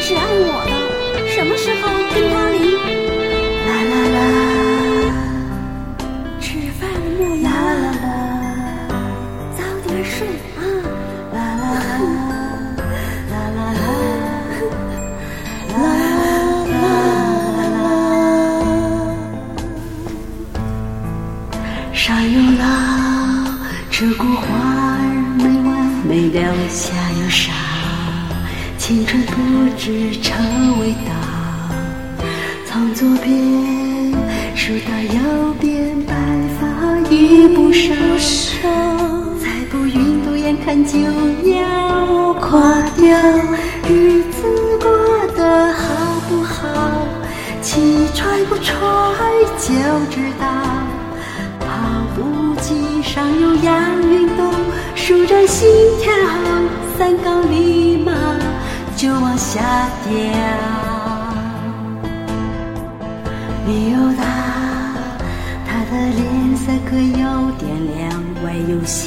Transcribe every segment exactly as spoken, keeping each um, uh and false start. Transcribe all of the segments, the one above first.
是爱我的，什么时候跟他离？ 啦啦啦， 吃饭了没啦有？ 啦啦， 早点睡啊！ 啦啦啦，啦啦啦，啦啦啦。上有老，鹧鸪花儿没完没了，下有少，青春不知愁味道。从左边数到右边，白发已不少，再不云朵眼看就要垮掉。日子过得好不好，气揣不揣就知道。跑步机上有氧运动，数着心跳，三公里马就往下掉。理由大，他的脸色可有点亮，外有笑，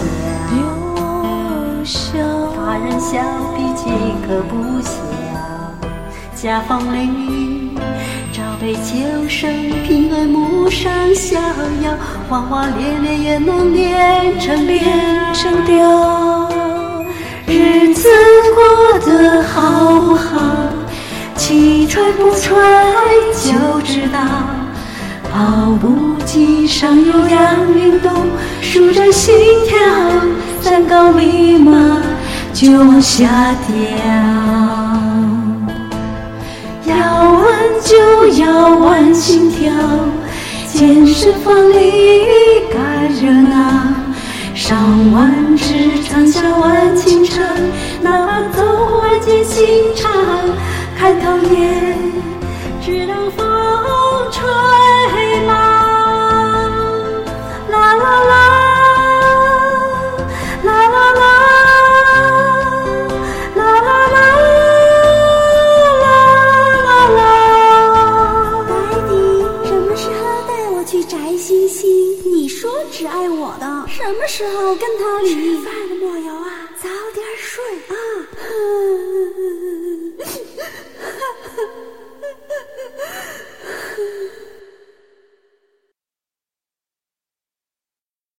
大人小脾气可不小。夹缝里朝北秋声，平安木上逍遥，花花恋恋也能恋成恋成调。日子过得好不好，气揣不揣就知道。跑步机上有氧运动，数着心跳，三公里马就往下掉。要玩就要玩心跳，健身房里干热闹。上万只长下万清长，哪怕走万劫心肠，看透也知道风吹来。